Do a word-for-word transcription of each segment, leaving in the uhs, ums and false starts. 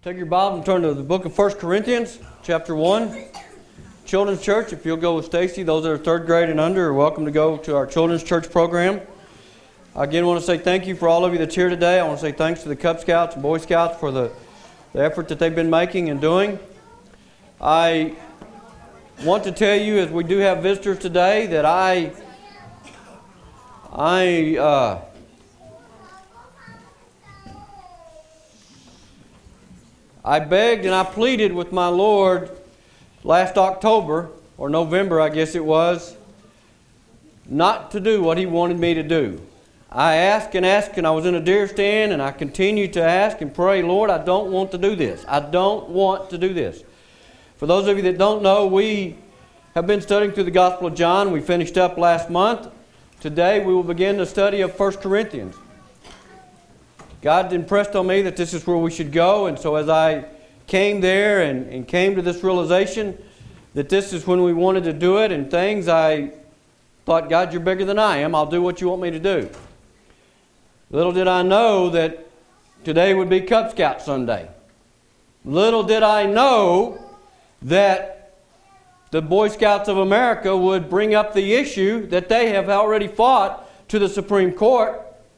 Take your Bible and turn to the book of First Corinthians, chapter one. Children's Church, if you'll go with Stacy, those that are third grade and under are welcome to go to our Children's Church program. I again want to say thank you for all of you that's here today. I want to say thanks to the Cub Scouts and Boy Scouts for the, the effort that they've been making and doing. I want to tell you, as we do have visitors today, that I, I, uh, I begged and I pleaded with my Lord last October, or November I guess it was, not to do what He wanted me to do. I asked and asked, and I was in a deer stand, and I continued to ask and pray, Lord, I don't want to do this. I don't want to do this. For those of you that don't know, we have been studying through the Gospel of John. We finished up last month. Today we will begin the study of First Corinthians. God impressed on me that this is where we should go, and so as I came there and, and came to this realization that this is when we wanted to do it and things, I thought, God, you're bigger than I am. I'll do what you want me to do. Little did I know that today would be Cub Scout Sunday. Little did I know that the Boy Scouts of America would bring up the issue that they have already fought to the Supreme Court.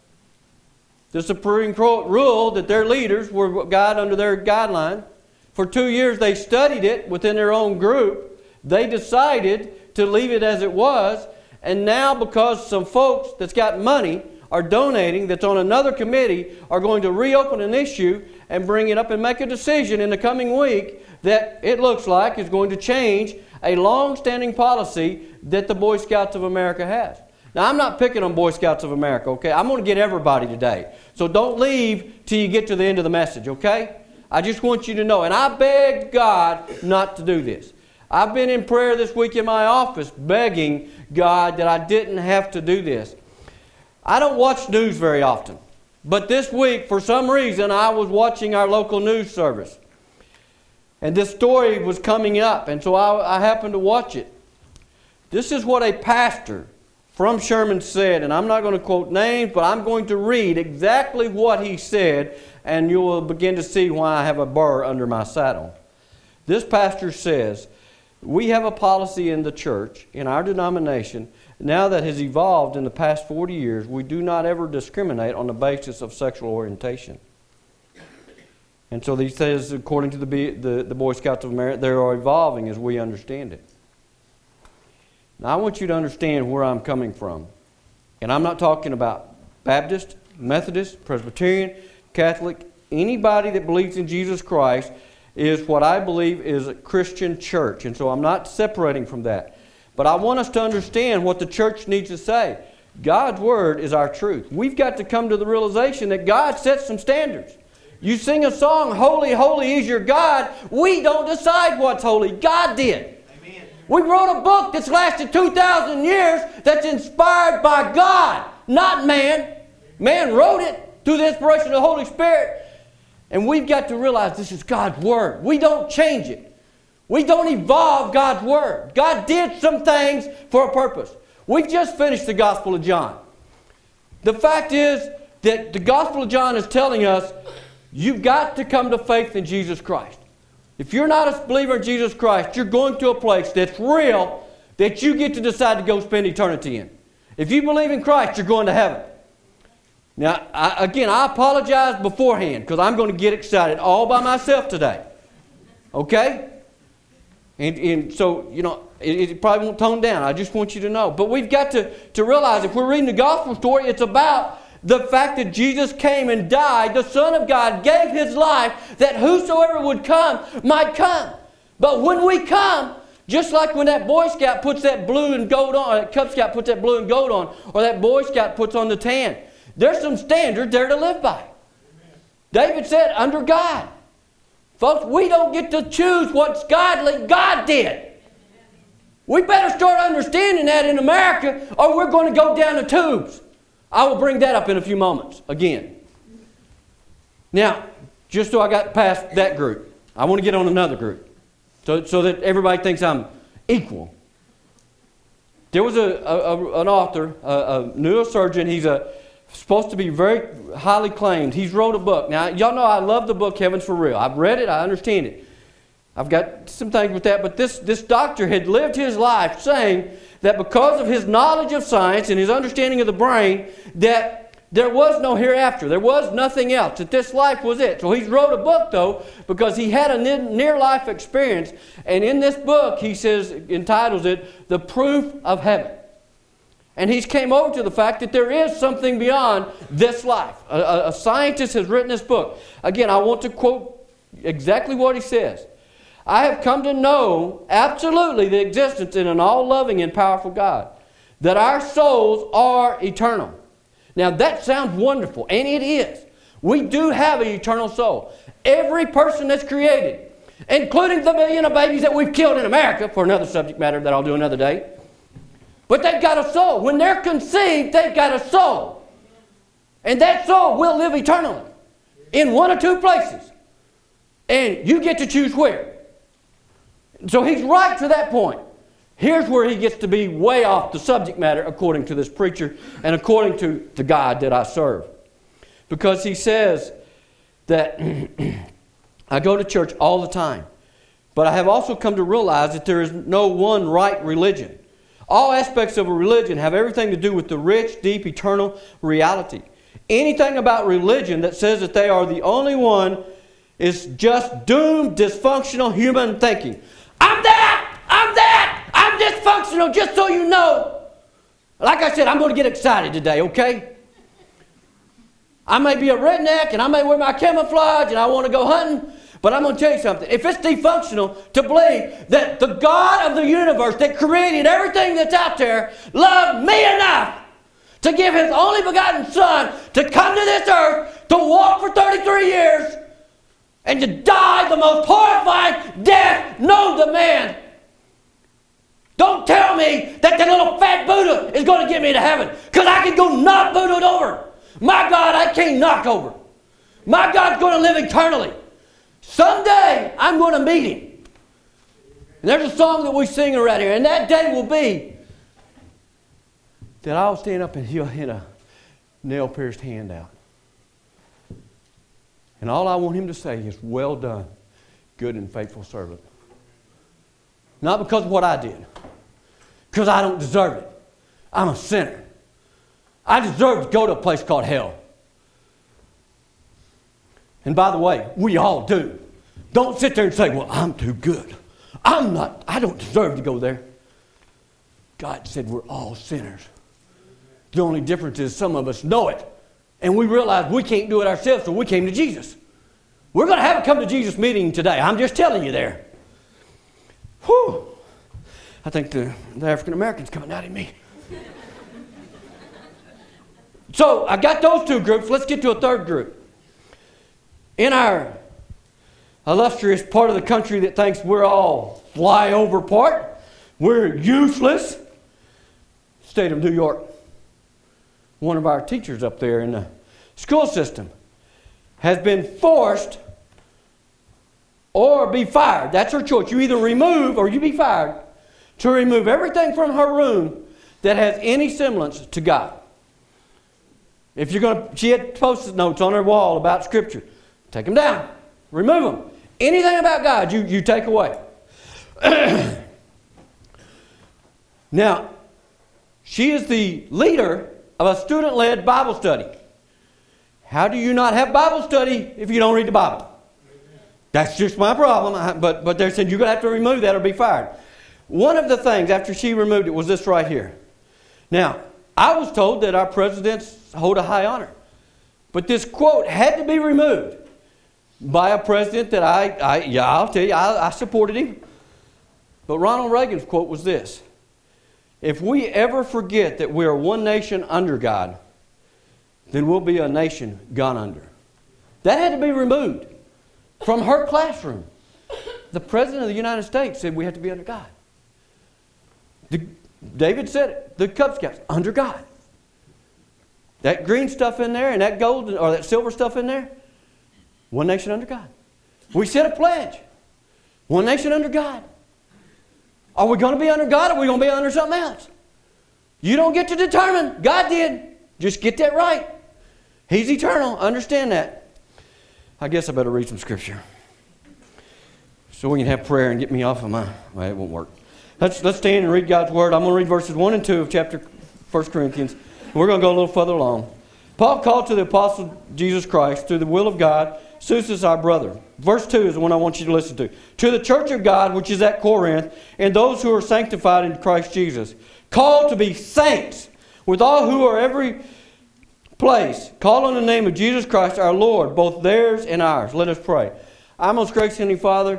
The Supreme Court ruled that their leaders were God under their guideline. For two years they studied it within their own group. They decided to leave it as it was. And now because some folks that's got money are donating, that's on another committee, are going to reopen an issue and bring it up and make a decision in the coming week that it looks like is going to change a long-standing policy that the Boy Scouts of America has. Now, I'm not picking on Boy Scouts of America, okay? I'm going to get everybody today. So don't leave till you get to the end of the message, okay? I just want you to know. And I beg God not to do this. I've been in prayer this week in my office begging God that I didn't have to do this. I don't watch news very often. But this week, for some reason, I was watching our local news service. And this story was coming up, and so I, I happened to watch it. This is what a pastor from Sherman said, and I'm not going to quote names, but I'm going to read exactly what he said, and you will begin to see why I have a burr under my saddle. This pastor says, we have a policy in the church, in our denomination, now that has evolved in the past forty years, we do not ever discriminate on the basis of sexual orientation. And so he says, according to the, the, the Boy Scouts of America, they are evolving as we understand it. Now, I want you to understand where I'm coming from. And I'm not talking about Baptist, Methodist, Presbyterian, Catholic. Anybody that believes in Jesus Christ is what I believe is a Christian church. And so I'm not separating from that. But I want us to understand what the church needs to say. God's Word is our truth. We've got to come to the realization that God sets some standards. You sing a song, Holy, Holy is your God. We don't decide what's holy. God did. We wrote a book that's lasted two thousand years that's inspired by God, not man. Man wrote it through the inspiration of the Holy Spirit. And we've got to realize this is God's Word. We don't change it. We don't evolve God's Word. God did some things for a purpose. We've just finished the Gospel of John. The fact is that the Gospel of John is telling us you've got to come to faith in Jesus Christ. If you're not a believer in Jesus Christ, you're going to a place that's real that you get to decide to go spend eternity in. If you believe in Christ, you're going to heaven. Now, I, again, I apologize beforehand because I'm going to get excited all by myself today. Okay? And, and so, you know, it, it probably won't tone down. I just want you to know. But we've got to, to realize if we're reading the gospel story, it's about the fact that Jesus came and died, the Son of God gave His life that whosoever would come might come. But when we come, just like when that Boy Scout puts that blue and gold on, or that Cub Scout puts that blue and gold on, or that Boy Scout puts on the tan, there's some standards there to live by. Amen. David said, under God. Folks, we don't get to choose what's godly. God did. We better start understanding that in America, or we're going to go down the tubes. I will bring that up in a few moments again. Now, just so I got past that group, I want to get on another group so, so that everybody thinks I'm equal. There was a, a, a an author, a, a neurosurgeon. He's a supposed to be very highly claimed. He's wrote a book. Now, y'all know I love the book Heaven's for Real. I've read it. I understand it. I've got some things with that. But this, this doctor had lived his life saying that because of his knowledge of science and his understanding of the brain, that there was no hereafter. There was nothing else. That this life was it. So he's wrote a book, though, because he had a near-life experience. And in this book, he says, entitles it, The Proof of Heaven. And he's came over to the fact that there is something beyond this life. A, a, a scientist has written this book. Again, I want to quote exactly what he says. I have come to know absolutely the existence in an all-loving and powerful God, that our souls are eternal. Now that sounds wonderful, and it is. We do have an eternal soul. Every person that's created, including the million of babies that we've killed in America, for another subject matter that I'll do another day, but they've got a soul. When they're conceived, they've got a soul. And that soul will live eternally in one or two places. And you get to choose where. So he's right to that point. Here's where he gets to be way off the subject matter according to this preacher and according to the God that I serve. Because he says that I go to church all the time, but I have also come to realize that there is no one right religion. All aspects of a religion have everything to do with the rich, deep, eternal reality. Anything about religion that says that they are the only one is just doomed, dysfunctional human thinking. I'm that! I'm that! I'm dysfunctional, just so you know. Like I said, I'm going to get excited today, okay? I may be a redneck and I may wear my camouflage and I want to go hunting, but I'm going to tell you something. If it's dysfunctional to believe that the God of the universe that created everything that's out there loved me enough to give His only begotten Son to come to this earth, to walk for thirty-three years, and to die the most horrifying death known to man. Don't tell me that the little fat Buddha is going to get me to heaven, because I can go knock Buddha over. My God, I can't knock over. My God's going to live eternally. Someday, I'm going to meet Him. And there's a song that we sing around here, and that day will be that I'll stand up and He'll hit a nail-pierced hand out. And all I want Him to say is, well done, good and faithful servant. Not because of what I did, because I don't deserve it. I'm a sinner. I deserve to go to a place called hell. And by the way, we all do. Don't sit there and say, well, I'm too good. I'm not, I don't deserve to go there. God said we're all sinners. The only difference is some of us know it. And we realize we can't do it ourselves, so we came to Jesus. We're going to have a come to Jesus meeting today. I'm just telling you there. Whew. I think the, the African American's coming out in me. So I got those two groups. Let's get to a third group. In our illustrious part of the country that thinks we're all flyover part, we're useless, state of New York. One of our teachers up there in the school system has been forced or be fired. That's her choice. You either remove or you be fired, to remove everything from her room that has any semblance to God. If you're going to, she had post-it notes on her wall about Scripture. Take them down. Remove them. Anything about God, you, you take away. Now, she is the leader of a student-led Bible study. How do you not have Bible study if you don't read the Bible? That's just my problem. But, but they said you're going to have to remove that or be fired. One of the things after she removed it was this right here. Now, I was told that our presidents hold a high honor. But this quote had to be removed by a president that I, I yeah, I'll tell you, I, I supported him. But Ronald Reagan's quote was this: if we ever forget that we are one nation under God, then we'll be a nation gone under. That had to be removed from her classroom. The President of the United States said we have to be under God. The, David said it. The Cub Scouts, under God. That green stuff in there and that gold or that silver stuff in there, one nation under God. We said a pledge. One nation under God. Are we going to be under God or are we going to be under something else? You don't get to determine. God did. Just get that right. He's eternal. Understand that. I guess I better read some scripture, so we can have prayer and get me off of my... Well, it won't work. Let's, let's stand and read God's Word. I'm going to read verses one and two of chapter First Corinthians. We're going to go a little further along. Paul called to the apostle Jesus Christ through the will of God, Susus our brother. Verse two is the one I want you to listen to. To the church of God which is at Corinth, and those who are sanctified in Christ Jesus, called to be saints, with all who are every place, call on the name of Jesus Christ our Lord, both theirs and ours. Let us pray. Our most gracious Heavenly Father,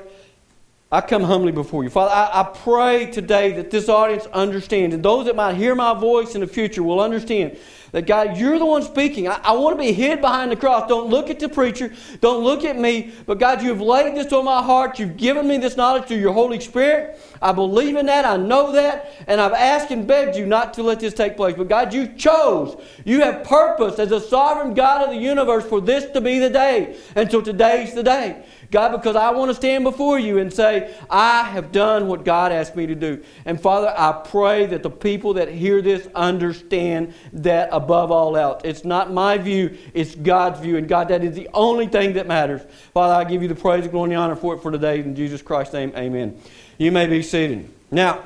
I come humbly before you. Father, I, I pray today that this audience understands, and those that might hear my voice in the future will understand that, God, you're the one speaking. I, I want to be hid behind the cross. Don't look at the preacher. Don't look at me. But, God, you've laid this on my heart. You've given me this knowledge through your Holy Spirit. I believe in that. I know that. And I've asked and begged you not to let this take place. But, God, you chose. You have purpose as a sovereign God of the universe for this to be the day. And so today's the day. God, because I want to stand before you and say, I have done what God asked me to do. And Father, I pray that the people that hear this understand that above all else. It's not my view, it's God's view. And God, that is the only thing that matters. Father, I give you the praise, the glory, and the honor for it for today. In Jesus Christ's name, amen. You may be seated. Now,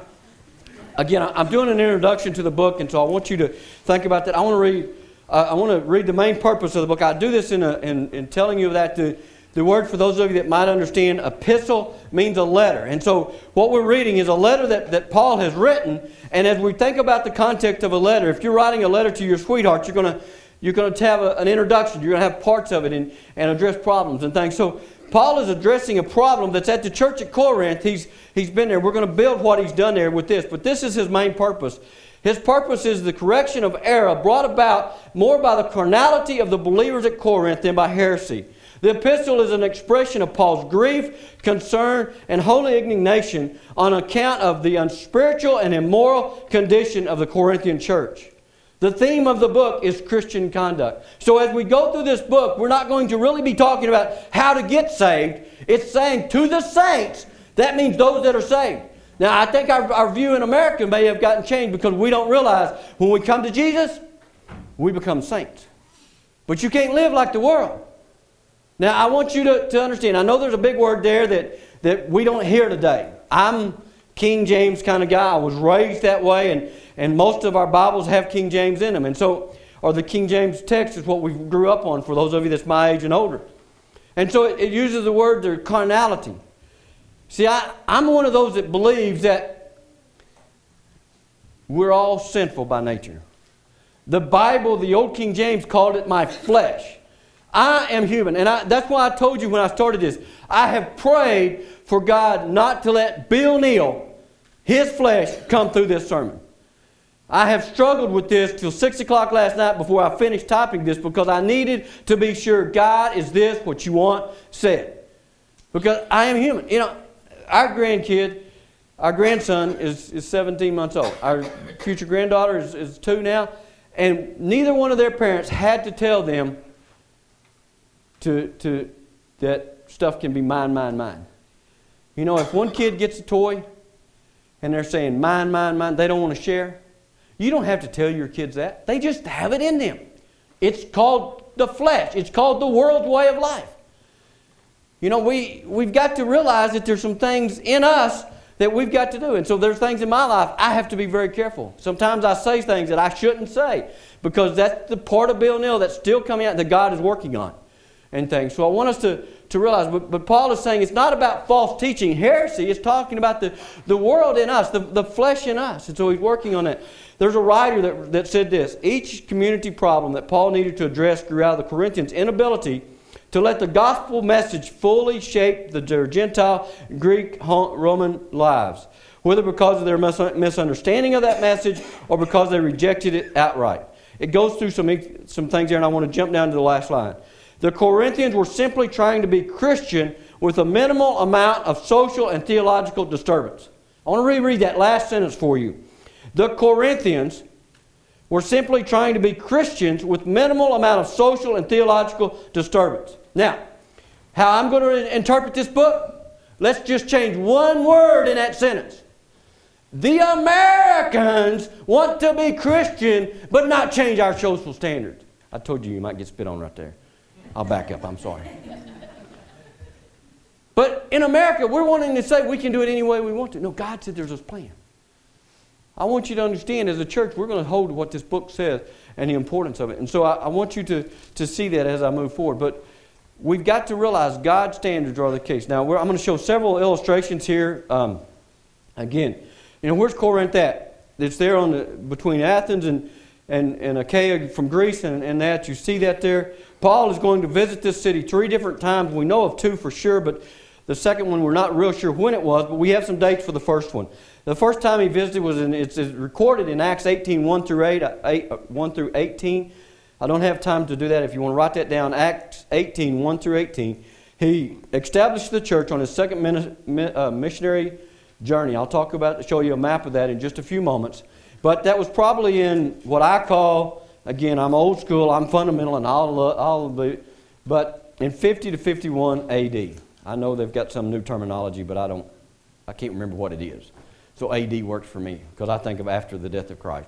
again, I'm doing an introduction to the book, and so I want you to think about that. I want to read, uh, I want to read the main purpose of the book. I do this in, a, in, in telling you that to The word, for those of you that might understand, epistle means a letter. And so what we're reading is a letter that, that Paul has written. And as we think about the context of a letter, if you're writing a letter to your sweetheart, you're going to you're going to have a, an introduction. You're going to have parts of it and, and address problems and things. So Paul is addressing a problem that's at the church at Corinth. He's, he's been there. We're going to build what he's done there with this. But this is his main purpose. His purpose is the correction of error brought about more by the carnality of the believers at Corinth than by heresy. The epistle is an expression of Paul's grief, concern, and holy indignation on account of the unspiritual and immoral condition of the Corinthian church. The theme of the book is Christian conduct. So as we go through this book, we're not going to really be talking about how to get saved. It's saying to the saints, that means those that are saved. Now, I think our, our view in America may have gotten changed because we don't realize when we come to Jesus, we become saints. But you can't live like the world. Now, I want you to, to understand, I know there's a big word there that, that we don't hear today. I'm King James kind of guy. I was raised that way, and, and most of our Bibles have King James in them. And so, or the King James text is what we grew up on for those of you that's my age and older. And so it, it uses the word their carnality. See, I, I'm one of those that believes that we're all sinful by nature. The Bible, the old King James, called it my flesh. I am human. And I, that's why I told you when I started this, I have prayed for God not to let Bill Neal, his flesh, come through this sermon. I have struggled with this till six o'clock last night before I finished typing this because I needed to be sure, God, is this what you want said? Because I am human. You know, our grandkid, our grandson is, is seventeen months old. Our future granddaughter is, is two now. And neither one of their parents had to tell them to, to that stuff can be mine, mine, mine. You know, if one kid gets a toy and they're saying mine, mine, mine, they don't want to share, you don't have to tell your kids that. They just have it in them. It's called the flesh. It's called the world's way of life. You know, we, we've got to realize that there's some things in us that we've got to do. And so there's things in my life I have to be very careful. Sometimes I say things that I shouldn't say because that's the part of Bill Neal that's still coming out that God is working on and things. So I want us to, to realize, but, but Paul is saying it's not about false teaching, heresy. It's talking about the, the world in us, the, the flesh in us. And so he's working on that. There's a writer that, that said this: each community problem that Paul needed to address grew out of the Corinthians' inability to let the gospel message fully shape the, their Gentile, Greek, Roman lives, whether because of their misunderstanding of that message or because they rejected it outright. It goes through some, some things there, and I want to jump down to the last line. The Corinthians were simply trying to be Christian with a minimal amount of social and theological disturbance. I want to reread that last sentence for you. The Corinthians were simply trying to be Christians with minimal amount of social and theological disturbance. Now, how I'm going to interpret this book, let's just change one word in that sentence. The Americans want to be Christian, but not change our social standards. I told you you might get spit on right there. I'll back up. I'm sorry. But in America, we're wanting to say we can do it any way we want to. No, God said there's this plan. I want you to understand, as a church, we're going to hold what this book says and the importance of it. And so I, I want you to, to see that as I move forward. But we've got to realize God's standards are the case. Now, we're, I'm going to show several illustrations here. Um, again, you know, where's Corinth at? It's there on the, between Athens and, and, and Achaia from Greece and, and that. You see that there. Paul is going to visit this city three different times. We know of two for sure, but the second one we're not real sure when it was, but we have some dates for the first one. The first time he visited was in, it's recorded in Acts eighteen, one through eight, one through eighteen. I don't have time to do that. If you want to write that down, Acts eighteen, one through eighteen. He established the church on his second missionary journey. I'll talk about, show you a map of that in just a few moments. But that was probably in what I call, again, I'm old school, I'm fundamental, and all of, all of the, but in fifty to fifty-one A D. I know they've got some new terminology, but I don't, I can't remember what it is. So A D works for me, because I think of after the death of Christ.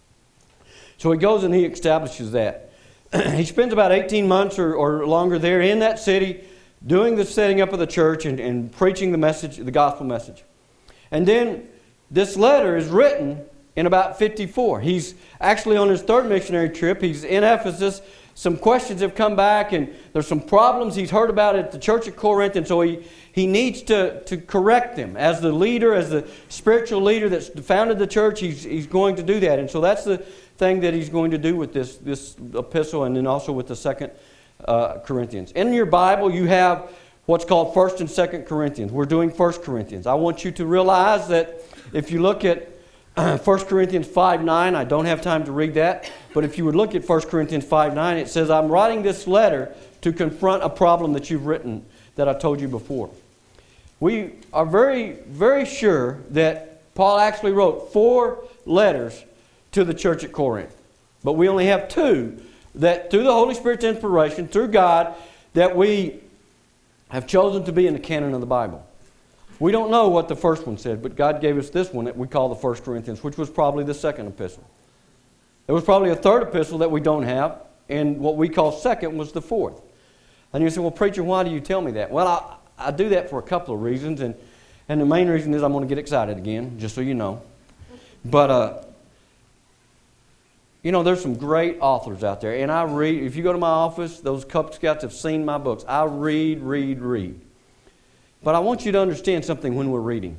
So he goes and he establishes that. He spends about eighteen months or, or longer there in that city, doing the setting up of the church and, and preaching the message, the gospel message. And then this letter is written in about fifty-four. He's actually on his third missionary trip. He's in Ephesus. Some questions have come back, and there's some problems he's heard about at the church at Corinth, and so he, he needs to, to correct them. As the leader, as the spiritual leader that's founded the church, he's, he's going to do that. And so that's the thing that he's going to do with this, this epistle, and then also with the second uh, Corinthians. In your Bible, you have what's called First and Second Corinthians. We're doing First Corinthians. I want you to realize that if you look at First Corinthians five nine, I don't have time to read that, but if you would look at First Corinthians five nine, it says, I'm writing this letter to confront a problem that you've written that I told you before. We are very, very sure that Paul actually wrote four letters to the church at Corinth, but we only have two that through the Holy Spirit's inspiration, through God, that we have chosen to be in the canon of the Bible. We don't know what the first one said, but God gave us this one that we call the First Corinthians, which was probably the second epistle. There was probably a third epistle that we don't have, and what we call second was the fourth. And you say, well, preacher, why do you tell me that? Well, I, I do that for a couple of reasons, and, and the main reason is I'm going to get excited again, just so you know. But, uh, you know, there's some great authors out there, and I read, if you go to my office, those Cub Scouts have seen my books. I read, read, read. But I want you to understand something when we're reading.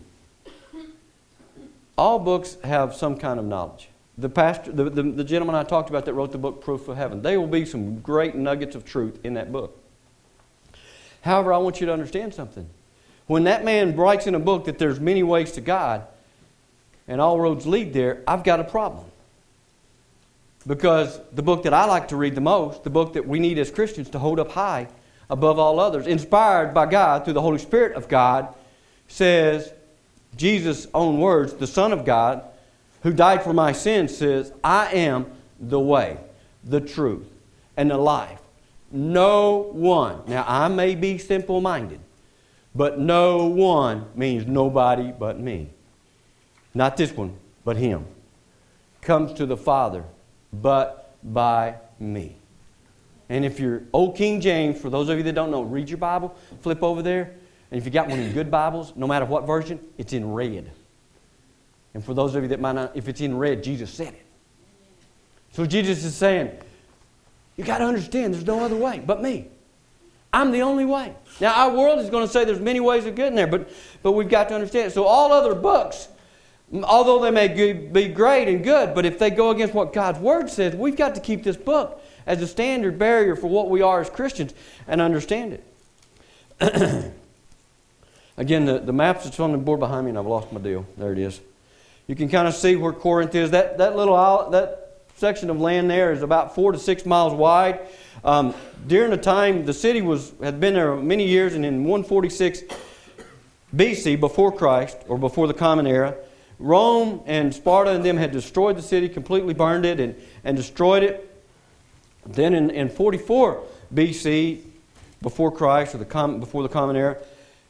All books have some kind of knowledge. The pastor, the, the, the gentleman I talked about that wrote the book Proof of Heaven, there will be some great nuggets of truth in that book. However, I want you to understand something. When that man writes in a book that there's many ways to God and all roads lead there, I've got a problem. Because the book that I like to read the most, the book that we need as Christians to hold up high above all others, inspired by God through the Holy Spirit of God, says, Jesus' own words, the Son of God, who died for my sins, says, I am the way, the truth, and the life. No one, now I may be simple-minded, but no one means nobody but me. Not this one, but him. Comes to the Father, but by me. And if you're Old King James, for those of you that don't know, read your Bible, flip over there, and if you got one of the good Bibles, no matter what version, it's in red. And for those of you that might not, if it's in red, Jesus said it. So Jesus is saying, you got to understand there's no other way but me. I'm the only way. Now our world is going to say there's many ways of getting there, but, but we've got to understand it. So all other books, although they may be great and good, but if they go against what God's Word says, we've got to keep this book as a standard barrier for what we are as Christians and understand it. Again, the, the maps that's on the board behind me, and I've lost my deal. There it is. You can kind of see where Corinth is. That that little isle, that section of land there is about four to six miles wide. Um, during the time, the city was had been there many years, and in one forty-six B C, before Christ, or before the Common Era, Rome and Sparta and them had destroyed the city, completely burned it and, and destroyed it. Then in, in forty-four B C, before Christ, or the com, before the Common Era,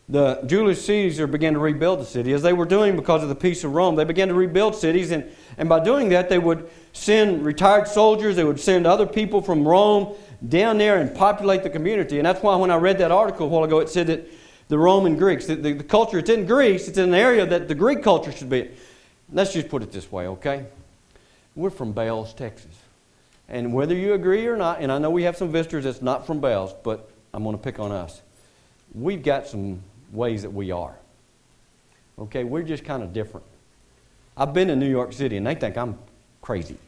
the Julius Caesar began to rebuild the city, as they were doing because of the peace of Rome. They began to rebuild cities, and, and by doing that, they would send retired soldiers, they would send other people from Rome down there and populate the community. And that's why when I read that article a while ago, it said that the Roman Greeks, the, the, the culture, it's in Greece, it's in an area that the Greek culture should be. Let's just put it this way, okay? We're from Bells, Texas. And whether you agree or not, and I know we have some visitors that's not from Bells, but I'm going to pick on us. We've got some ways that we are. Okay, we're just kind of different. I've been in New York City, and they think I'm crazy.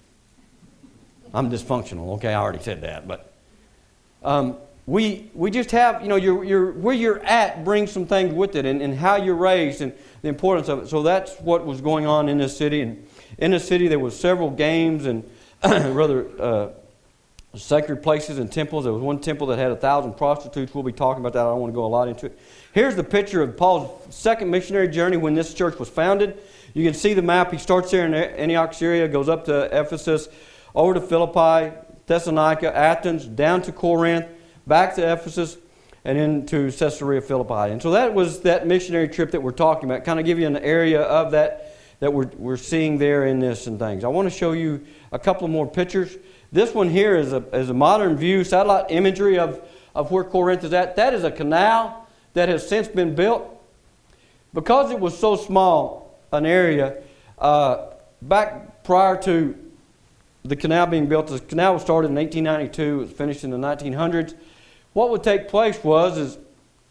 I'm dysfunctional. Okay, I already said that, but um, we we just have, you know, you're, you're, where you're at brings some things with it, and, and how you're raised and the importance of it. So that's what was going on in this city. And in this city, there was several games and rather uh, sacred places and temples. There was one temple that had a thousand prostitutes. We'll be talking about that. I don't want to go a lot into it. Here's the picture of Paul's second missionary journey when this church was founded. You can see the map. He starts there in Antioch, Syria, goes up to Ephesus, over to Philippi, Thessalonica, Athens, down to Corinth, back to Ephesus, and into Caesarea Philippi. And so that was that missionary trip that we're talking about. Kind of give you an area of that that we're, we're seeing there in this and things. I want to show you a couple more pictures. This one here is a, is a modern view, satellite imagery of, of where Corinth is at. That is a canal that has since been built. Because it was so small an area, uh, back prior to the canal being built, the canal was started in eighteen ninety-two, it was finished in the nineteen hundreds. What would take place was is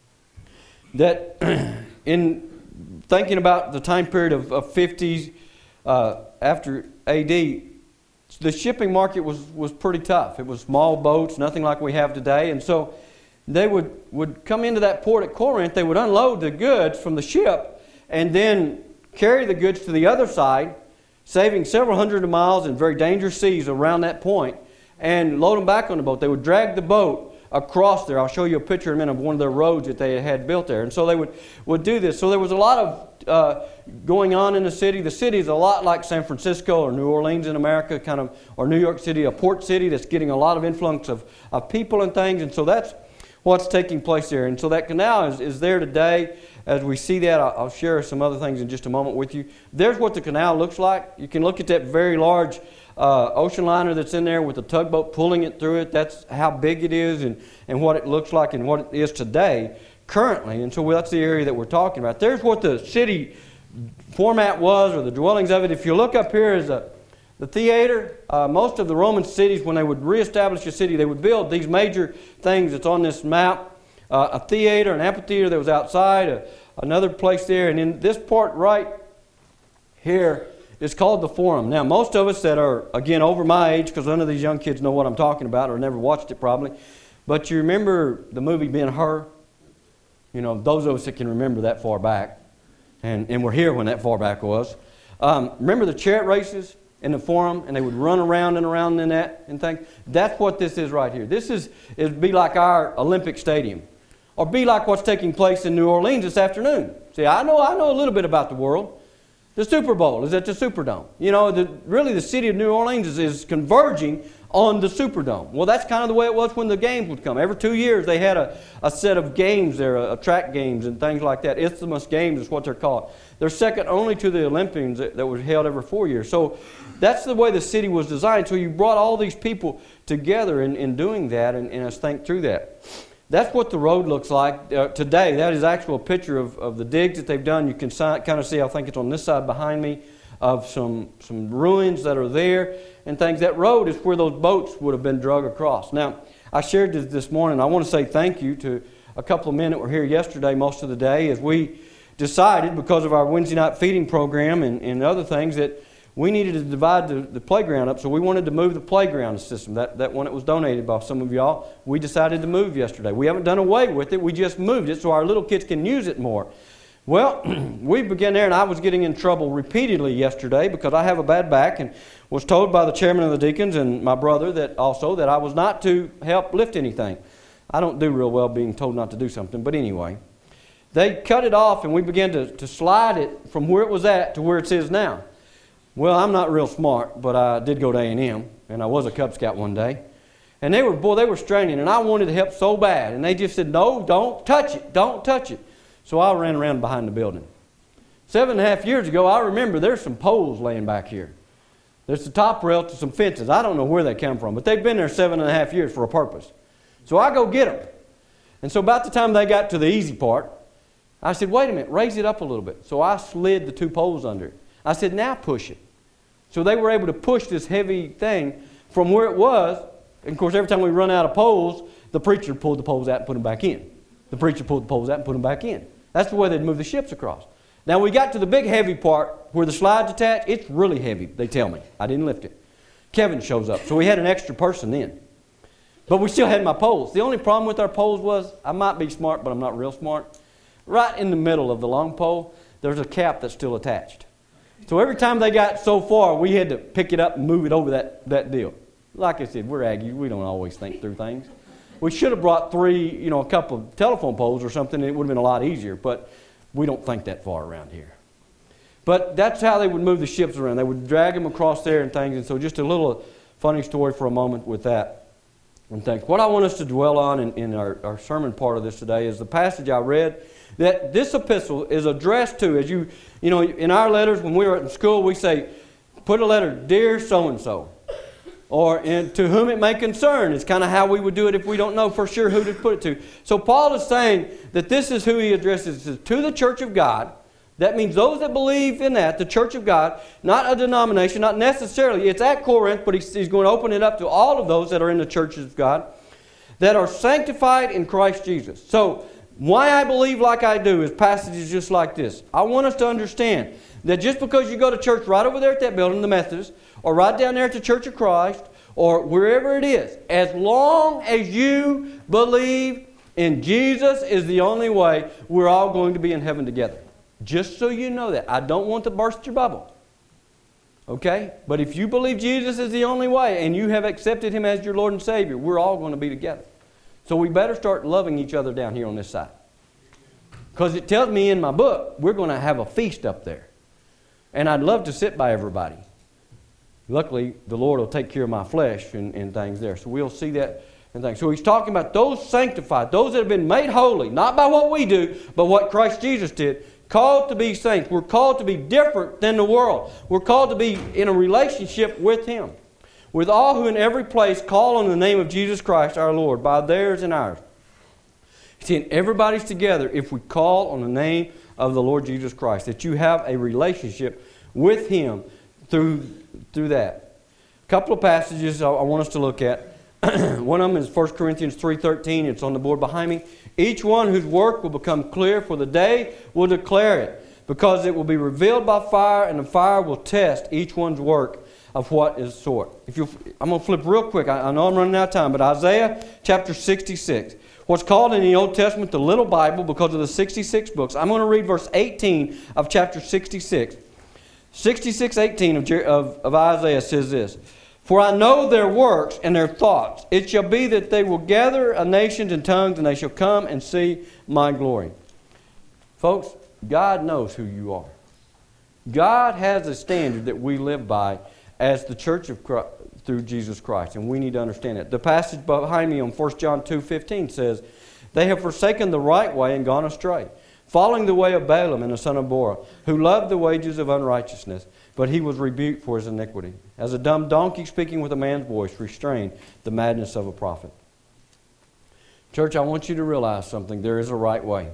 that in thinking about the time period of, of fifties uh, after A D, the shipping market was, was pretty tough. It was small boats, nothing like we have today. And so they would, would come into that port at Corinth, they would unload the goods from the ship and then carry the goods to the other side, saving several hundred of miles in very dangerous seas around that point, and load them back on the boat. They would drag the boat across there. I'll show you a picture in a minute of one of their roads that they had built there. And so they would, would do this. So there was a lot of uh, going on in the city. The city is a lot like San Francisco or New Orleans in America, kind of, or New York City, a port city that's getting a lot of influence of, of people and things. And so that's what's taking place there. And so that canal is, is there today. As we see that, I'll, I'll share some other things in just a moment with you. There's what the canal looks like. You can look at that very large Uh, ocean liner that's in there with a tugboat pulling it through it. That's how big it is and, and what it looks like and what it is today, currently. And so that's the area that we're talking about. There's what the city format was, or the dwellings of it. If you look up here is a, the theater. Uh, most of the Roman cities, when they would reestablish a city, they would build these major things that's on this map. Uh, a theater, an amphitheater that was outside, a, another place there. And in this part right here, it's called the Forum. Now, most of us that are, again, over my age, because none of these young kids know what I'm talking about or never watched it probably, but you remember the movie Ben-Hur? You know, those of us that can remember that far back, and, and were here when that far back was. Um, remember the chariot races in the Forum, and they would run around and around in that and things? That's what this is right here. This is, it'd be like our Olympic Stadium, or be like what's taking place in New Orleans this afternoon. See, I know, I know a little bit about the world. The Super Bowl is at the Superdome. You know, the, really the city of New Orleans is, is converging on the Superdome. Well, that's kind of the way it was when the games would come. Every two years they had a, a set of games there, a, a track games and things like that. Isthmus Games is what they're called. They're second only to the Olympians that, that was held every four years. So that's the way the city was designed. So you brought all these people together in, in doing that, and, and let's think through that. That's what the road looks like uh, today. That is actual picture of, of the digs that they've done. You can si- kind of see, I think it's on this side behind me, of some, some ruins that are there and things. That road is where those boats would have been drug across. Now, I shared this this morning. I want to say thank you to a couple of men that were here yesterday most of the day, as we decided, because of our Wednesday night feeding program and, and other things, that we needed to divide the, the playground up, so we wanted to move the playground system. That, that one that was donated by some of y'all, we decided to move yesterday. We haven't done away with it. We just moved it so our little kids can use it more. Well, we began there, and I was getting in trouble repeatedly yesterday because I have a bad back, and was told by the chairman of the deacons and my brother that also that I was not to help lift anything. I don't do real well being told not to do something, but anyway. They cut it off, and we began to, to slide it from where it was at to where it is now. Well, I'm not real smart, but I did go to A and M, and I was a Cub Scout one day. And they were, boy, they were straining, and I wanted to help so bad. And they just said, no, don't touch it, don't touch it. So I ran around behind the building. Seven and a half years ago, I remember there's some poles laying back here. There's the top rail to some fences. I don't know where they come from, but they've been there seven and a half years for a purpose. So I go get them. And so about the time they got to the easy part, I said, wait a minute, raise it up a little bit. So I slid the two poles under it. I said, now push it. So they were able to push this heavy thing from where it was. And of course, every time we run out of poles, the preacher pulled the poles out and put them back in. The preacher pulled the poles out and put them back in. That's the way they'd move the ships across. Now we got to the big heavy part where the slide's attached. It's really heavy, they tell me. I didn't lift it. Kevin shows up. So we had an extra person in. But we still had my poles. The only problem with our poles was, I might be smart, but I'm not real smart. Right in the middle of the long pole, there's a cap that's still attached. So every time they got so far, we had to pick it up and move it over that, that deal. Like I said, we're Aggies. We don't always think through things. We should have brought three, you know, a couple of telephone poles or something, and it would have been a lot easier. But we don't think that far around here. But that's how they would move the ships around. They would drag them across there and things. And so just a little funny story for a moment with that and things. What I want us to dwell on in, in our, our sermon part of this today is the passage I read that this epistle is addressed to. As you, you know, in our letters when we were in school, we say, put a letter, dear so-and-so. Or in, to whom it may concern is kind of how we would do it if we don't know for sure who to put it to. So Paul is saying that this is who he addresses to the church of God. That means those that believe in that, the church of God, not a denomination, not necessarily. It's at Corinth, but he's, he's going to open it up to all of those that are in the churches of God that are sanctified in Christ Jesus. So why I believe like I do is passages just like this. I want us to understand that just because you go to church right over there at that building, the Methodist, or right down there at the Church of Christ, or wherever it is, as long as you believe in Jesus is the only way, we're all going to be in heaven together. Just so you know that. I don't want to burst your bubble. Okay? But if you believe Jesus is the only way, and you have accepted Him as your Lord and Savior, we're all going to be together. So we better start loving each other down here on this side. Because it tells me in my book, we're going to have a feast up there. And I'd love to sit by everybody. Luckily, the Lord will take care of my flesh and, and things there. So we'll see that and things. So he's talking about those sanctified, those that have been made holy, not by what we do, but what Christ Jesus did. Called to be saints. We're called to be different than the world. We're called to be in a relationship with Him. With all who in every place call on the name of Jesus Christ our Lord, by theirs and ours. See, and everybody's together if we call on the name of the Lord Jesus Christ. That you have a relationship with Him through, through that. A couple of passages I, I want us to look at. One of them is First Corinthians three thirteen. It's on the board behind me. Each one whose work will become clear, for the day will declare it, because it will be revealed by fire, and the fire will test each one's work of what is sort. If you, I'm going to flip real quick. I, I know I'm running out of time, but Isaiah chapter sixty-six. What's called in the Old Testament the Little Bible because of the sixty-six books. I'm going to read verse eighteen of chapter sixty-six. sixty-six eighteen of, of, of Isaiah says this. For I know their works and their thoughts. It shall be that they will gather a nations and tongues, and they shall come and see my glory. Folks, God knows who you are. God has a standard that we live by as the church of Christ, through Jesus Christ, and we need to understand it. The passage behind me on First John two fifteen says, they have forsaken the right way and gone astray, following the way of Balaam and the son of Bora, who loved the wages of unrighteousness, but he was rebuked for his iniquity. As a dumb donkey speaking with a man's voice restrained the madness of a prophet. Church, I want you to realize something. There is a right way.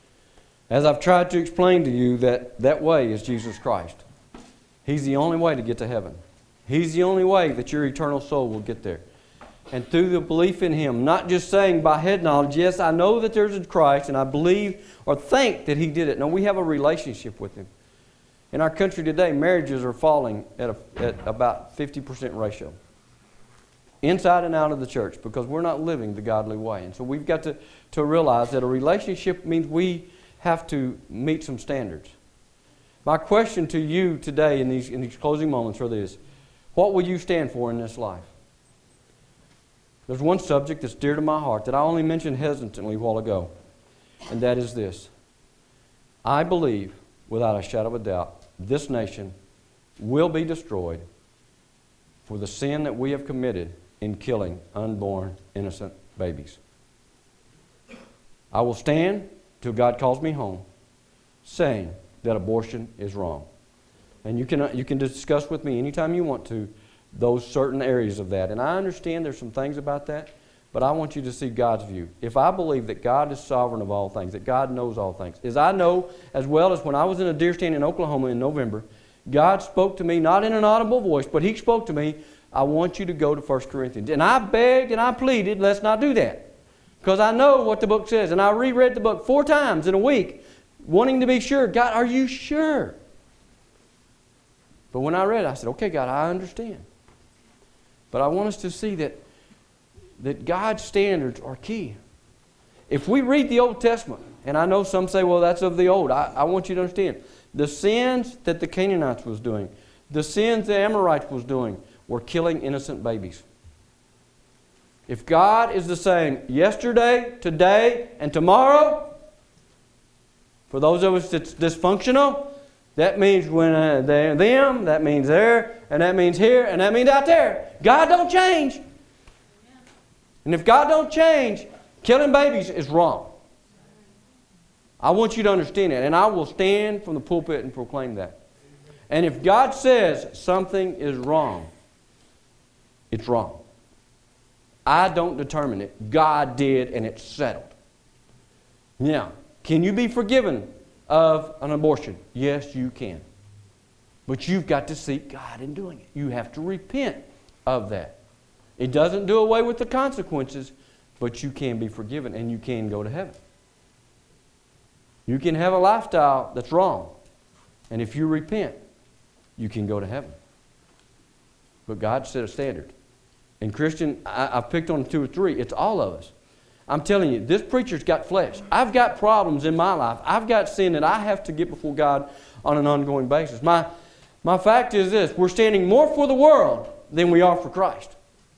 As I've tried to explain to you, that that way is Jesus Christ. He's the only way to get to heaven. He's the only way that your eternal soul will get there. And through the belief in Him, not just saying by head knowledge, yes, I know that there's a Christ, and I believe or think that He did it. No, we have a relationship with Him. In our country today, marriages are falling at, a, at about fifty percent ratio. Inside and out of the church, because we're not living the godly way. And so we've got to, to realize that a relationship means we have to meet some standards. My question to you today in these, in these closing moments are this. What will you stand for in this life? There's one subject that's dear to my heart that I only mentioned hesitantly a while ago. And that is this. I believe, without a shadow of a doubt, this nation will be destroyed for the sin that we have committed in killing unborn, innocent babies. I will stand till God calls me home, saying that abortion is wrong. And you can, you can discuss with me anytime you want to those certain areas of that. And I understand there's some things about that, but I want you to see God's view. If I believe that God is sovereign of all things, that God knows all things, as I know, as well as when I was in a deer stand in Oklahoma in November, God spoke to me, not in an audible voice, but He spoke to me, I want you to go to First Corinthians. And I begged and I pleaded, let's not do that. Because I know what the book says. And I reread the book four times in a week, wanting to be sure. God, are you sure? But when I read it, I said, okay, God, I understand. But I want us to see that, that God's standards are key. If we read the Old Testament, and I know some say, well, that's of the old. I, I want you to understand. The sins that the Canaanites was doing, the sins the Amorites was doing, were killing innocent babies. If God is the same yesterday, today, and tomorrow, for those of us that's dysfunctional, that means when uh, they're them, that means there, and that means here, and that means out there. God don't change. And if God don't change, killing babies is wrong. I want you to understand that, and I will stand from the pulpit and proclaim that. And if God says something is wrong, it's wrong. I don't determine it. God did, and it's settled. Now, can you be forgiven of an abortion? Yes, you can. But you've got to seek God in doing it. You have to repent of that. It doesn't do away with the consequences, but you can be forgiven and you can go to heaven. You can have a lifestyle that's wrong, and if you repent, you can go to heaven. But God set a standard. And Christian, I, I've picked on two or three. It's all of us. I'm telling you, this preacher's got flesh. I've got problems in my life. I've got sin that I have to get before God on an ongoing basis. My, my fact is this. We're standing more for the world than we are for Christ.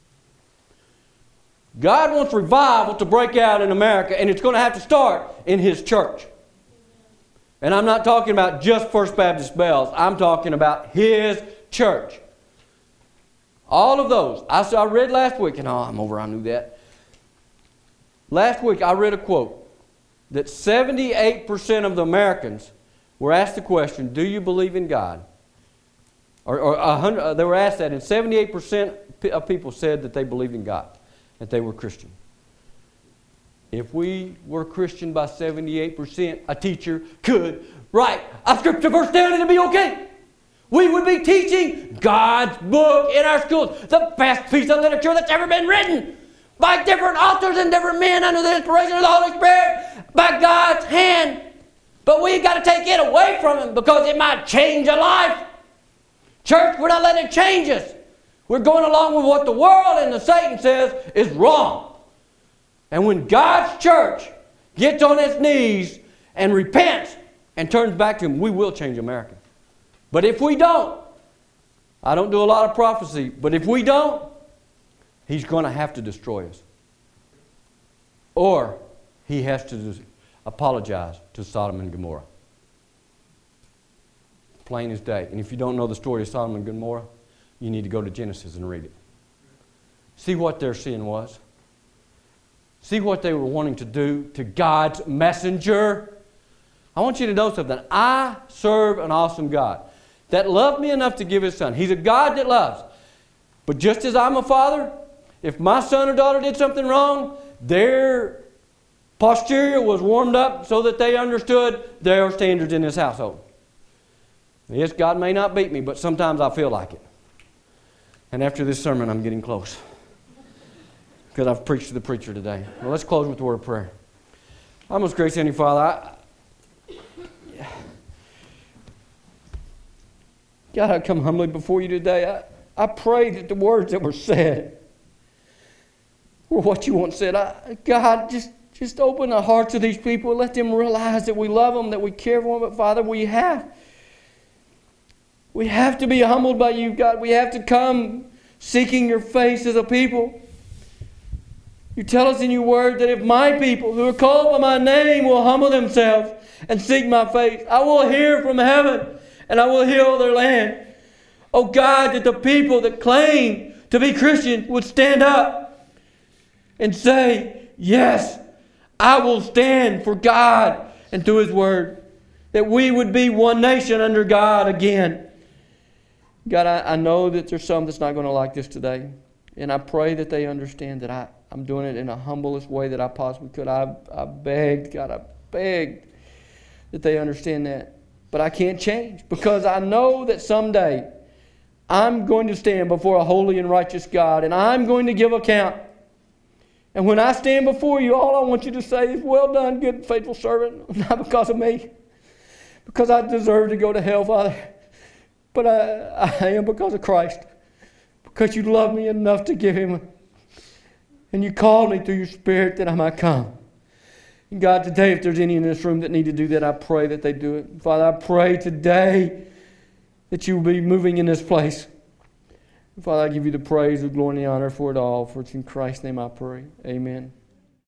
God wants revival to break out in America, and it's going to have to start in His church. And I'm not talking about just First Baptist Bells. I'm talking about His church. All of those. I, I read last week, and oh, I'm over, I knew that. Last week I read a quote that seventy-eight percent of the Americans were asked the question, do you believe in God? Or, or one hundred, uh, they were asked that, and seventy-eight percent of people said that they believed in God, that they were Christian. If we were Christian by seventy-eight percent, a teacher could write a scripture verse down and it'd be okay. We would be teaching God's book in our schools, the best piece of literature that's ever been written by different authors and different men under the inspiration of the Holy Spirit, by God's hand. But we've got to take it away from Him because it might change a life. Church, we're not letting it change us. We're going along with what the world and the Satan says is wrong. And when God's church gets on its knees and repents and turns back to Him, we will change America. But if we don't, I don't do a lot of prophecy, but if we don't, He's going to have to destroy us. Or He has to apologize to Sodom and Gomorrah. Plain as day. And if you don't know the story of Sodom and Gomorrah, you need to go to Genesis and read it. See what their sin was. See what they were wanting to do to God's messenger. I want you to know something. I serve an awesome God that loved me enough to give His Son. He's a God that loves. But just as I'm a father, if my son or daughter did something wrong, their posterior was warmed up so that they understood there are standards in this household. Yes, God may not beat me, but sometimes I feel like it. And after this sermon, I'm getting close. Because I've preached to the preacher today. Well, let's close with the word of prayer. Our most gracious Heavenly Father, I, God, I come humbly before You today. I, I pray that the words that were said were what You want said. I, God, just, just open the hearts of these people. Let them realize that we love them, that we care for them. But Father, we have, we have to be humbled by You, God. We have to come seeking Your face as a people. You tell us in Your word that if my people who are called by My name will humble themselves and seek My face, I will hear from heaven and I will heal their land. Oh God, that the people that claim to be Christian would stand up and say, yes, I will stand for God and through His Word. That we would be one nation under God again. God, I, I know that there's some that's not going to like this today. And I pray that they understand that I, I'm doing it in the humblest way that I possibly could. I, I begged, God, I begged that they understand that. But I can't change, because I know that someday I'm going to stand before a holy and righteous God, and I'm going to give account. And when I stand before you, all I want you to say is, well done, good and faithful servant. Not because of me, because I deserve to go to hell, Father. But I, I am because of Christ. Because you love me enough to give Him. And you called me through your Spirit that I might come. And God, today, if there's any in this room that need to do that, I pray that they do it. Father, I pray today that you will be moving in this place. Father, I give you the praise, the glory, and the honor for it all. For it's in Christ's name I pray. Amen.